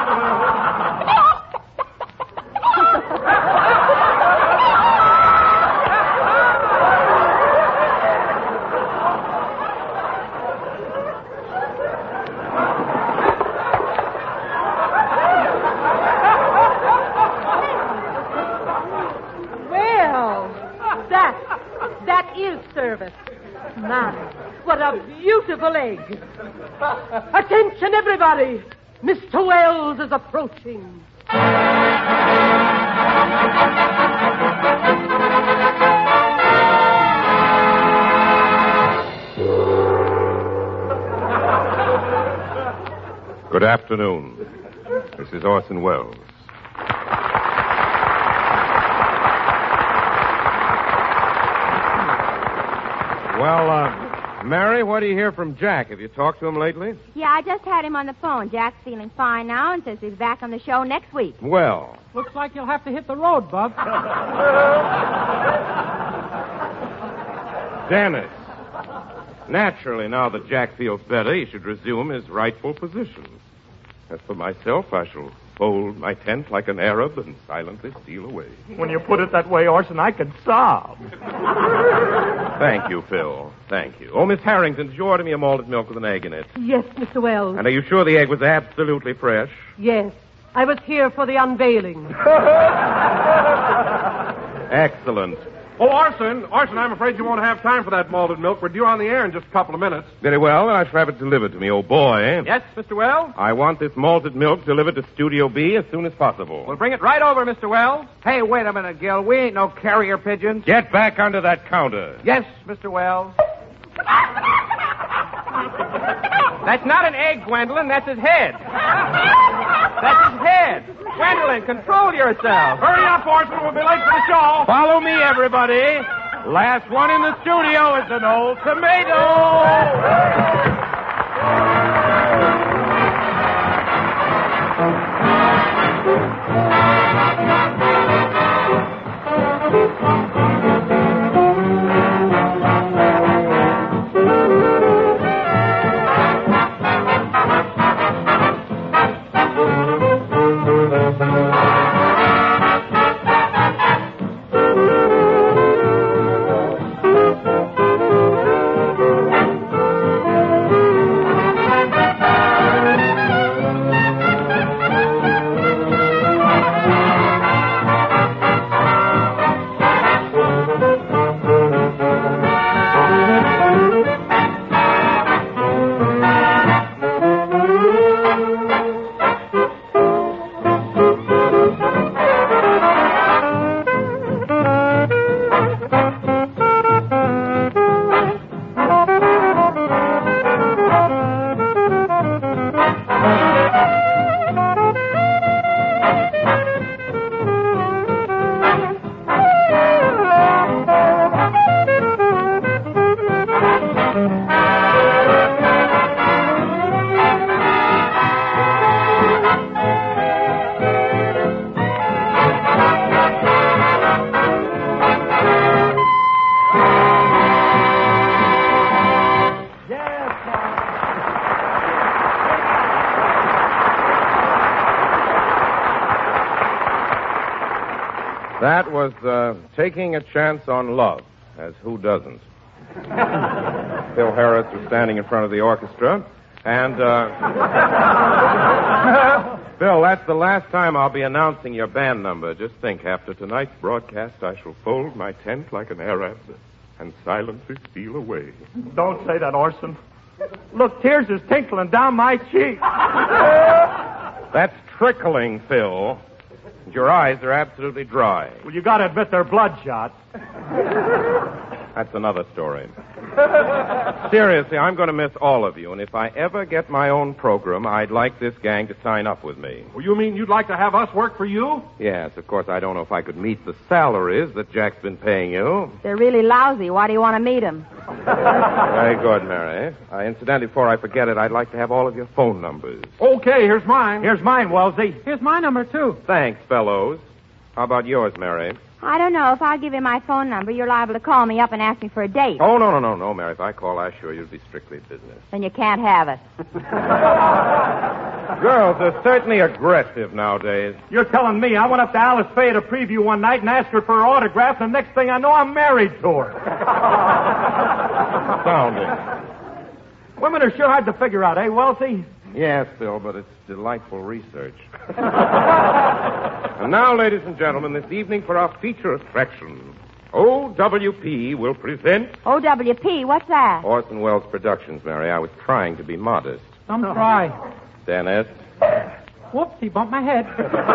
Well, that, that is service. My, what a beautiful egg. Attention, everybody. Mister Wells is approaching. Good afternoon. This is Orson Welles. Well, uh, Mary, what do you hear from Jack? Have you talked to him lately? Yeah, I just had him on the phone. Jack's feeling fine now and says he's back on the show next week. Well. Looks like you'll have to hit the road, Bub. Dennis. Naturally, now that Jack feels better, he should resume his rightful position. As for myself, I shall fold my tent like an Arab and silently steal away. When you put it that way, Orson, I can sob. Thank you, Phil. Thank you. Oh, Miss Harrington, did you order me a malted milk with an egg in it? Yes, Mister Wells. And are you sure the egg was absolutely fresh? Yes. I was here for the unveiling. Excellent. Oh, Orson, Orson, I'm afraid you won't have time for that malted milk. We're due on the air in just a couple of minutes. Very well, I shall have it delivered to me, oh boy. Yes, Mister Wells? I want this malted milk delivered to Studio B as soon as possible. We'll bring it right over, Mister Wells. Hey, wait a minute, Gil. We ain't no carrier pigeons. Get back under that counter. Yes, Mister Wells. That's not an egg, Gwendolyn. That's his head. That's his head. Gwendolyn, control yourself. Hurry up, Orson. We'll be late for the show. Follow me, everybody. Last one in the studio is an old tomato. That was uh, Taking a Chance on Love, as who doesn't? Phil Harris was standing in front of the orchestra, and, uh... Phil, that's the last time I'll be announcing your band number. Just think, after tonight's broadcast, I shall fold my tent like an Arab and silently steal away. Don't say that, Orson. Look, tears is tinkling down my cheek. That's trickling, Phil. Your eyes are absolutely dry. Well, you gotta admit they're bloodshot. That's another story. Seriously, I'm going to miss all of you, and if I ever get my own program, I'd like this gang to sign up with me. Well, you mean you'd like to have us work for you? Yes, of course, I don't know if I could meet the salaries that Jack's been paying you. They're really lousy. Why do you want to meet them? Very good, Mary. Uh, incidentally, before I forget it, I'd like to have all of your phone numbers. Okay, here's mine. Here's mine, Wellesley. Here's my number, too. Thanks, fellows. How about yours, Mary? I don't know. If I give you my phone number, you're liable to call me up and ask me for a date. Oh, no, no, no, no, Mary. If I call, I assure you it'll be strictly business. Then you can't have it. Girls are certainly aggressive nowadays. You're telling me I went up to Alice Faye at a preview one night and asked her for her autograph, and the next thing I know, I'm married to her. Astounding. Women are sure hard to figure out, eh, Wellesley? Yes, Phil, but it's delightful research. And now, ladies and gentlemen, this evening for our feature attraction, O W P will present... O W P? What's that? Orson Welles Productions, Mary. I was trying to be modest. Some try. Dennis. Whoops, he bumped my head.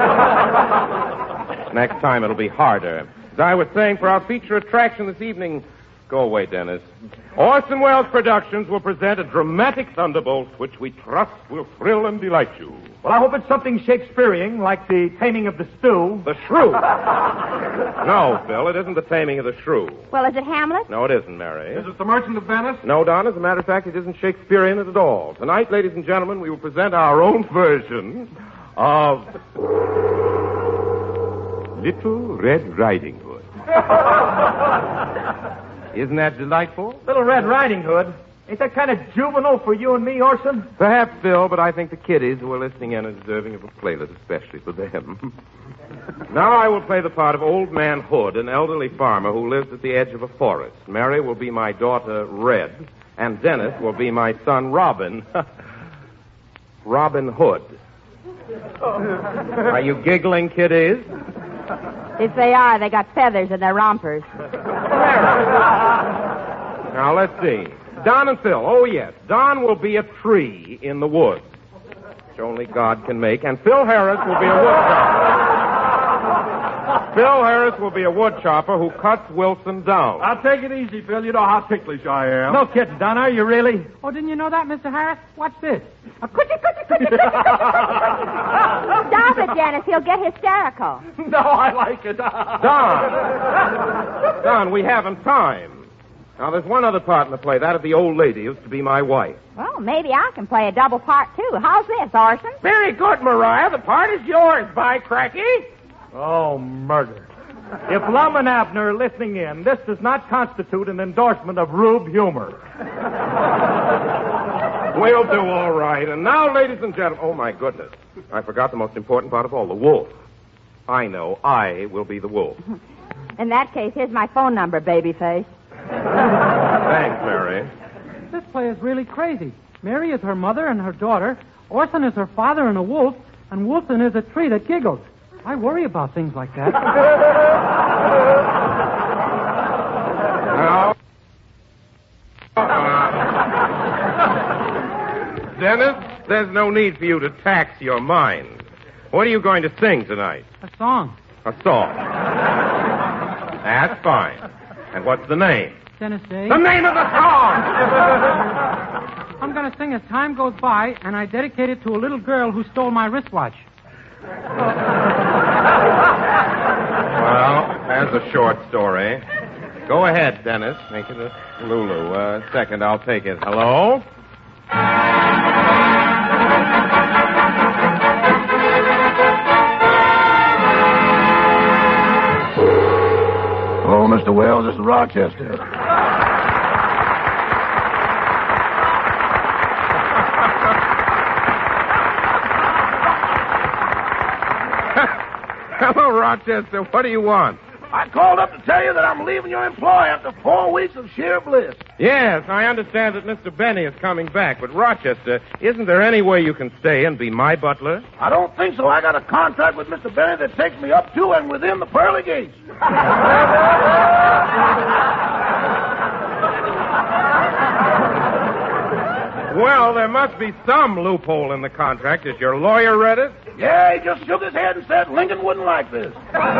Next time it'll be harder. As I was saying, for our feature attraction this evening... Go away, Dennis. Orson Welles Productions will present a dramatic thunderbolt which we trust will thrill and delight you. Well, I hope it's something Shakespearean, like the Taming of the Stew. The Shrew. No, Phil, it isn't the Taming of the Shrew. Well, is it Hamlet? No, it isn't, Mary. Is it The Merchant of Venice? No, Don, as a matter of fact, it isn't Shakespearean at all. Tonight, ladies and gentlemen, we will present our own version of Little Red Riding Hood. Isn't that delightful? Little Red Riding Hood. Ain't that kind of juvenile for you and me, Orson? Perhaps, Phil, but I think the kiddies who are listening in are deserving of a playlet, especially for them. Now I will play the part of Old Man Hood, an elderly farmer who lives at the edge of a forest. Mary will be my daughter, Red, and Dennis will be my son, Robin. Robin Hood. Are you giggling, kiddies? If they are, they got feathers in their rompers. Now, let's see. Don and Phil. Oh, yes. Don will be a tree in the woods, which only God can make, and Phil Harris will be a woodchuck. Bill Harris will be a wood chopper who cuts Wilson down. I'll take it easy, Phil. You know how ticklish I am. No kidding, Don, are you really? Oh, didn't you know that, Mister Harris? Watch this. A coochie, coochie, coochie, coochie, coochie. Stop it, Dennis. He'll get hysterical. No, I like it. Don. Don, we haven't time. Now, there's one other part in the play. That of the old lady who's to be my wife. Well, maybe I can play a double part, too. How's this, Orson? Very good, Mariah. The part is yours, by cracky. Oh, murder. If Lum and Abner are listening in, this does not constitute an endorsement of Rube humor. We'll do all right. And now, ladies and gentlemen... Oh, my goodness. I forgot the most important part of all, the wolf. I know. I will be the wolf. In that case, here's my phone number, babyface. Thanks, Mary. This play is really crazy. Mary is her mother and her daughter. Orson is her father and a wolf. And Wilson is a tree that giggles. I worry about things like that. Now... Dennis, there's no need for you to tax your mind. What are you going to sing tonight? A song. A song. That's fine. And what's the name? Dennis Day. The name of the song! I'm going to sing As Time Goes By, and I dedicate it to a little girl who stole my wristwatch. Well, that's a short story. Go ahead, Dennis. Make it a Lulu. Uh, second, I'll take it. Hello? Hello, Mister Wells. This is Rochester. Hello, Rochester. What do you want? I called up to tell you that I'm leaving your employ after four weeks of sheer bliss. Yes, I understand that Mister Benny is coming back, but Rochester, isn't there any way you can stay and be my butler? I don't think so. I got a contract with Mister Benny that takes me up to and within the pearly gates. Well, there must be some loophole in the contract. Has your lawyer read it? Yeah, he just shook his head and said Lincoln wouldn't like this.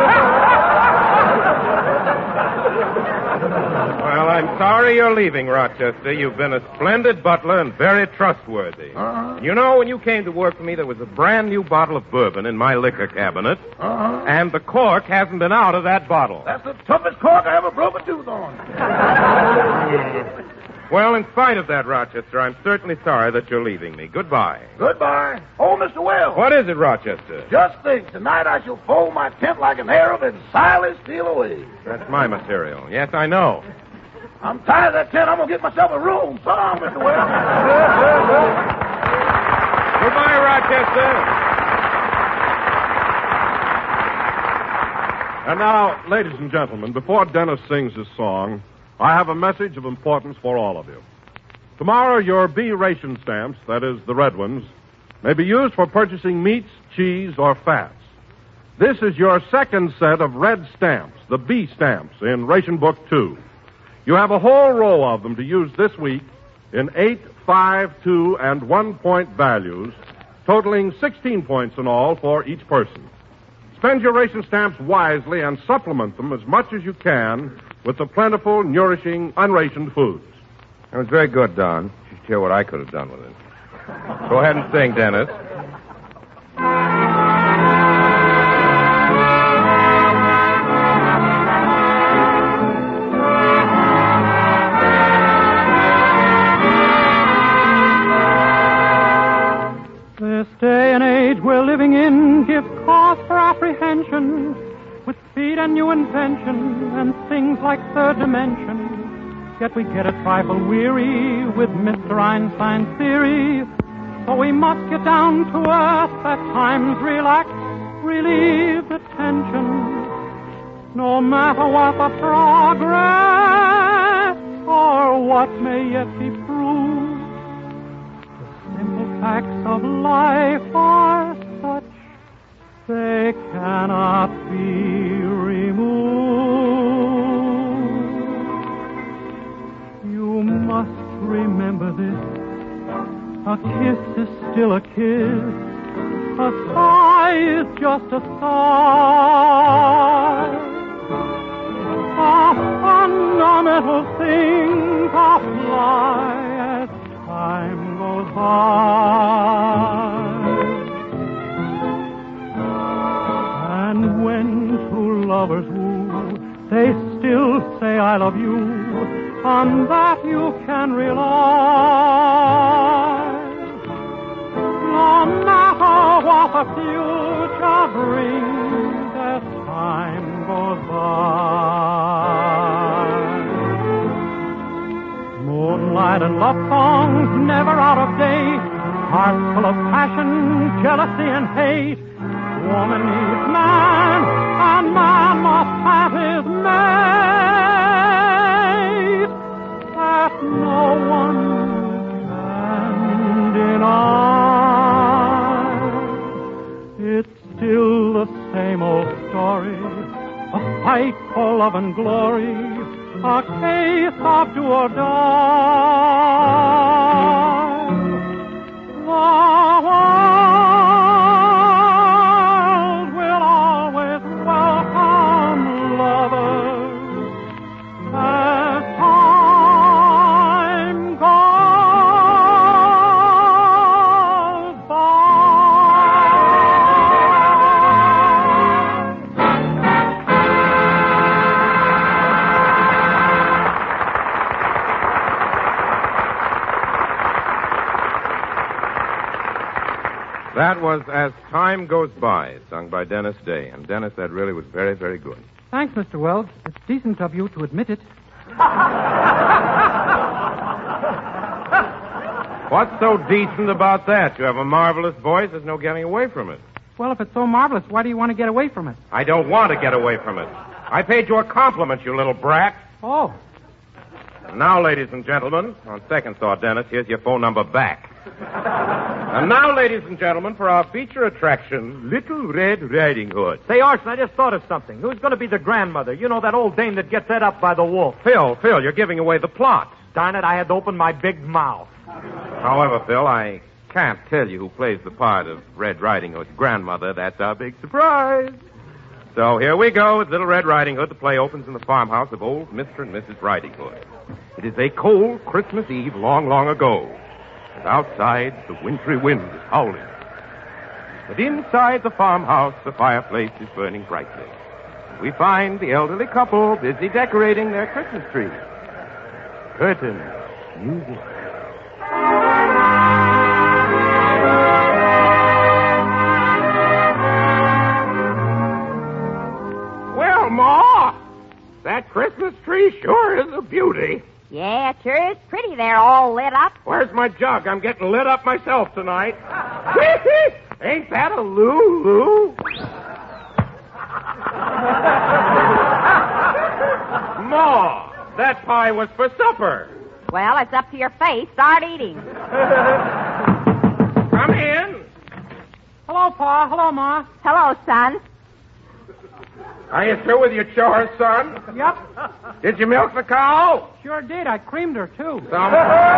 Well, I'm sorry you're leaving, Rochester. You've been a splendid butler and very trustworthy. Uh-huh. You know, when you came to work for me, there was a brand new bottle of bourbon in my liquor cabinet, Uh-huh. and the cork hasn't been out of that bottle. That's the toughest cork I ever broke a tooth on. Well, in spite of that, Rochester, I'm certainly sorry that you're leaving me. Goodbye. Goodbye. Oh, Mister Wells. What is it, Rochester? Just think, tonight I shall fold my tent like an Arab and silently steal away. That's my material. Yes, I know. I'm tired of that tent. I'm going to get myself a room. So long, Mister Wells. Goodbye, Rochester. And now, ladies and gentlemen, before Dennis sings his song, I have a message of importance for all of you. Tomorrow, your B ration stamps, that is, the red ones, may be used for purchasing meats, cheese, or fats. This is your second set of red stamps, the B stamps, in Ration Book two. You have a whole row of them to use this week in eight, five, two, and one-point values, totaling sixteen points in all for each person. Spend your ration stamps wisely and supplement them as much as you can with the plentiful, nourishing, unrationed foods. That was very good, Don. You should hear what I could have done with it. Go ahead and sing, Dennis. This day and age we're living in gives cause for apprehension, with speed and new invention and things like third dimension. Yet we get a trifle weary with Mister Einstein's theory, so we must get down to earth at times, relax, relieve the tension. No matter what the progress or what may yet be proved, the simple facts of life are such they cannot be removed. You must remember this. A kiss is still a kiss, A sigh is just a sigh. A fundamental things apply as time goes by. And when two lovers woo, they still say I love you. On that you can rely. No matter what the future brings as time goes by. Moonlight and love songs never out of date. Hearts full of passion, jealousy and hate. Woman needs man, and man must have his mate. That no one can deny. It's still the same old story, a fight for love and glory, a case of do or die. The world will always welcome lovers as time goes That was As Time Goes By, sung by Dennis Day. And Dennis, that really was very, very good. Thanks, Mister Wells. It's decent of you to admit it. What's so decent about that? You have a marvelous voice. There's no getting away from it. Well, if it's so marvelous, why do you want to get away from it? I don't want to get away from it. I paid you a compliment, you little brat. Oh. And now, ladies and gentlemen, on second thought, Dennis, here's your phone number back. And now, ladies and gentlemen, for our feature attraction, Little Red Riding Hood. Say, Orson, I just thought of something. Who's going to be the grandmother? You know, that old dame that gets ate up by the wolf. Phil, Phil, you're giving away the plot. Darn it, I had to open my big mouth. However, Phil, I can't tell you who plays the part of Red Riding Hood's grandmother. That's our big surprise. So here we go with Little Red Riding Hood. The play opens in the farmhouse of old Mister and Missus Riding Hood. It is a cold Christmas Eve long, long ago. And outside, the wintry wind is howling. But inside the farmhouse, the fireplace is burning brightly. We find the elderly couple busy decorating their Christmas tree. Curtains, music. Well, Ma, that Christmas tree sure is a beauty. Yeah, it sure is pretty there, all lit up. Where's my jug? I'm getting lit up myself tonight. Ain't that a Lulu? Ma, that pie was for supper. Well, it's up to your face. Start eating. Come in. Hello, Pa. Hello, Ma. Hello, son. Are you through with your chores, son? Yep. Did you milk the cow? Sure did. I creamed her, too. Some...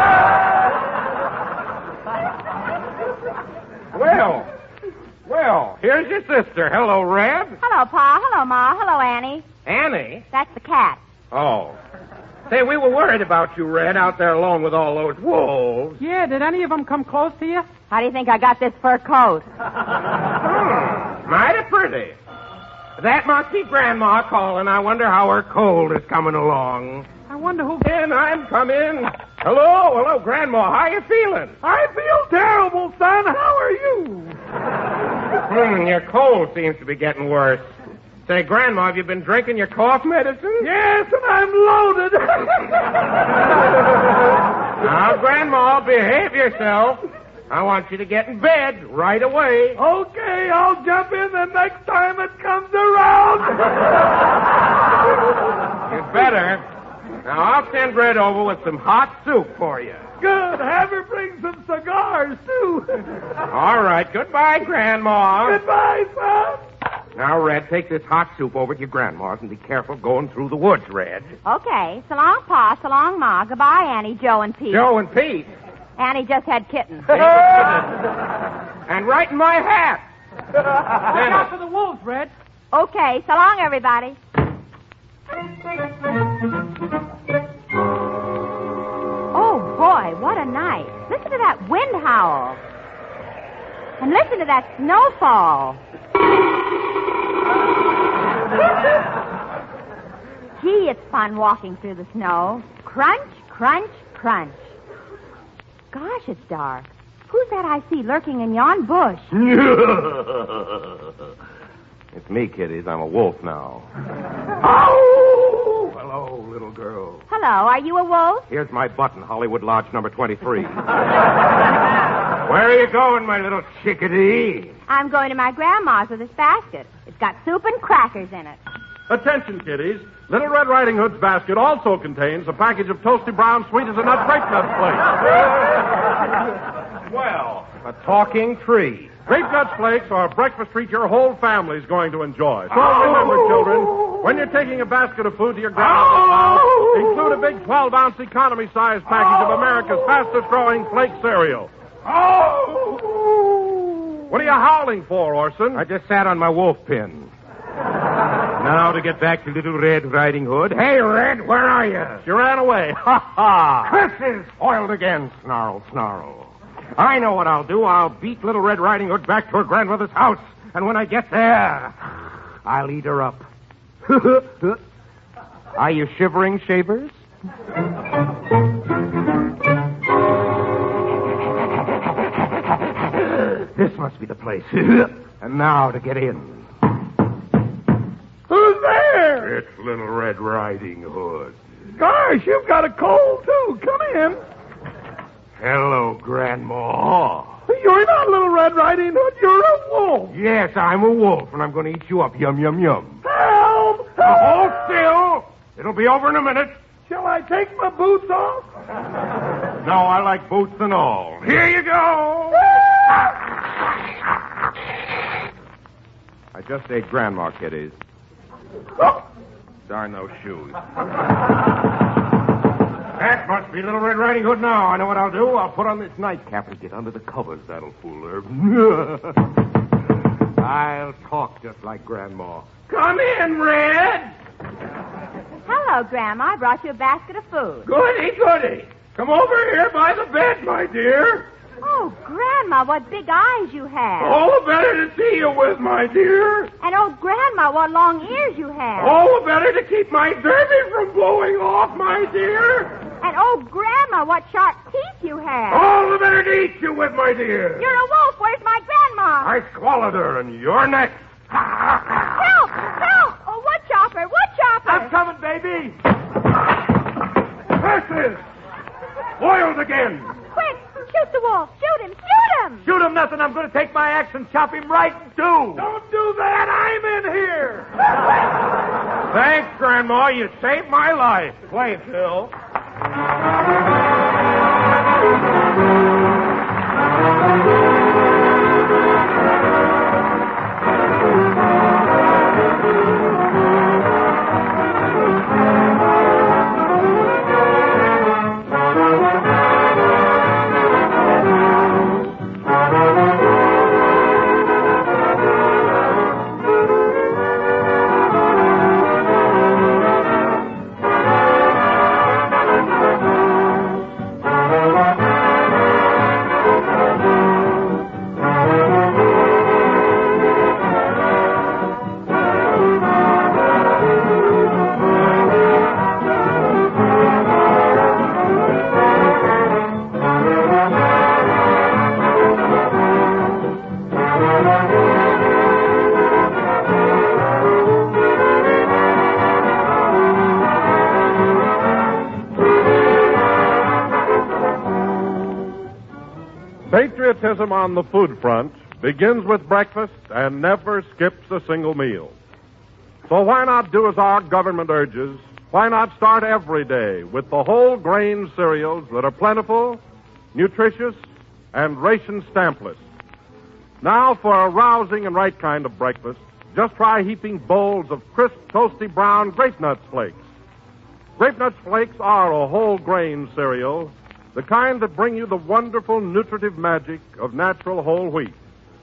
well, well, here's your sister. Hello, Red. Hello, Pa. Hello, Ma. Hello, Annie. Annie? That's the cat. Oh. Say, we were worried about you, Red, out there alone with all those wolves. Yeah, did any of them come close to you? How do you think I got this fur coat? Hmm, mighty pretty. That must be Grandma calling. I wonder how her cold is coming along. I wonder who... And I'm coming. Hello, hello, Grandma. How you feeling? I feel terrible, son. How are you? Hmm, your cold seems to be getting worse. Say, Grandma, have you been drinking your cough medicine? Yes, and I'm loaded. Now, Grandma, behave yourself. I want you to get in bed right away. Okay, I'll jump in the next time it comes around. You'd better. Now, I'll send Red over with some hot soup for you. Good. Have her bring some cigars, too. All right. Goodbye, Grandma. Goodbye, son. Now, Red, take this hot soup over to your grandma's and be careful going through the woods, Red. Okay. So long, Pa. So long, Ma. Goodbye, Annie, Joe, and Pete. Joe and Pete? Annie just had kittens. And right in my hat. Look out for the wolves, Red. Okay, so long, everybody. Oh, boy, what a night. Listen to that wind howl. And listen to that snowfall. Gee, it's fun walking through the snow. Crunch, crunch, crunch. Gosh, it's dark. Who's that I see lurking in yon bush? It's me, kiddies. I'm a wolf now. Oh! Hello, little girl. Hello, are you a wolf? Here's my button, Hollywood Lodge number twenty-three. Where are you going, my little chickadee? I'm going to my grandma's with this basket. It's got soup and crackers in it. Attention, kiddies. Little Red Riding Hood's basket also contains a package of Toasty Brown Sweet as a Nut Grape Nut Flakes. Well, a talking tree. Grape Nut Flakes are a breakfast treat your whole family's going to enjoy. So remember, children, when you're taking a basket of food to your grandma's house, include a big twelve-ounce economy-sized package of America's fastest-growing flake cereal. What are you howling for, Orson? I just sat on my wolf pin. Now to get back to Little Red Riding Hood. Hey, Red, where are you? She ran away. Ha ha! Curses! Foiled again, snarl, snarl. I know what I'll do. I'll beat Little Red Riding Hood back to her grandmother's house. And when I get there, I'll eat her up. Are you shivering, shavers? This must be the place. And now to get in. Who's there? It's Little Red Riding Hood. Gosh, you've got a cold, too. Come in. Hello, Grandma. You're not Little Red Riding Hood. You're a wolf. Yes, I'm a wolf, and I'm going to eat you up. Yum, yum, yum. Help! Now, hold still. It'll be over in a minute. Shall I take my boots off? No, I like boots and all. Here you go. I just ate Grandma, kiddies. Oh. Darn those shoes. That must be Little Red Riding Hood now. I know what I'll do. I'll put on this nightcap and get under the covers. That'll fool her. I'll talk just like Grandma. Come in, Red. Hello, Grandma. I brought you a basket of food. Goody, goody. Come over here by the bed, my dear. Oh, Grandma, what big eyes you have. All the better to see you with, my dear. And, oh, Grandma, what long ears you have. All the better to keep my derby from blowing off, my dear. And, oh, Grandma, what sharp teeth you have. All the better to eat you with, my dear. You're a wolf. Where's my Grandma? I swallowed her, and you're next. Help! Help! Oh, wood chopper! Wood chopper! I'm coming, baby. Curses! Foiled again. Quick! Shoot the wolf! Shoot him! Shoot him! Shoot him nothing. I'm going to take my axe and chop him right in two. Don't do that. I'm in here. Thanks, Grandma. You saved my life. Play, Phil. Patriotism on the food front begins with breakfast and never skips a single meal. So why not do as our government urges? Why not start every day with the whole grain cereals that are plentiful, nutritious, and ration stampless? Now for a rousing and right kind of breakfast, just try heaping bowls of crisp, toasty brown Grape Nuts Flakes. Grape Nuts Flakes are a whole grain cereal, the kind that bring you the wonderful nutritive magic of natural whole wheat.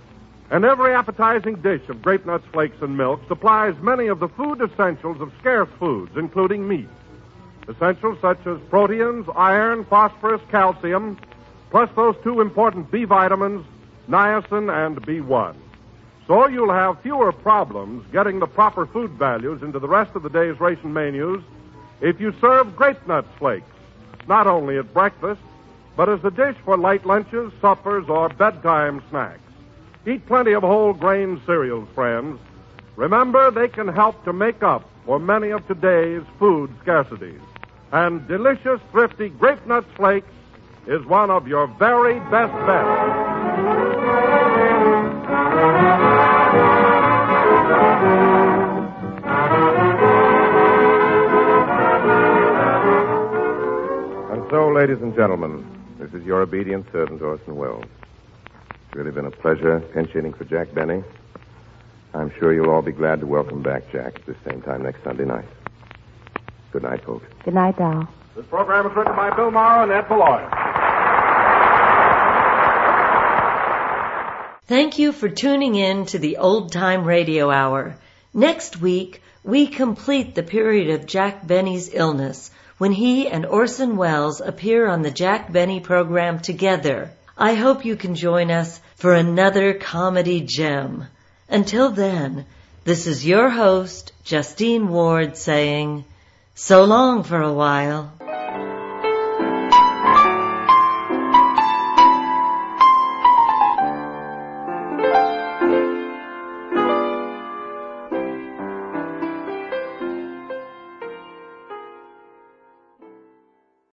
And every appetizing dish of grape nuts, flakes, and milk supplies many of the food essentials of scarce foods, including meat. Essentials such as proteins, iron, phosphorus, calcium, plus those two important B vitamins, niacin and B one. So you'll have fewer problems getting the proper food values into the rest of the day's ration menus if you serve grape nuts flakes, not only at breakfast, but as a dish for light lunches, suppers, or bedtime snacks. Eat plenty of whole grain cereals, friends. Remember, they can help to make up for many of today's food scarcities. And delicious, thrifty Grape Nuts Flakes is one of your very best bets. And so, ladies and gentlemen, this is your obedient servant, Orson Welles. It's really been a pleasure pinch hitting for Jack Benny. I'm sure you'll all be glad to welcome back Jack at the same time next Sunday night. Good night, folks. Good night, Doll. This program is written by Bill Morrow and Ed Beloit. Thank you for tuning in to the Old Time Radio Hour. Next week, we complete the period of Jack Benny's illness when he and Orson Welles appear on the Jack Benny program together. I hope you can join us for another comedy gem. Until then, this is your host, Justine Ward, saying, so long for a while.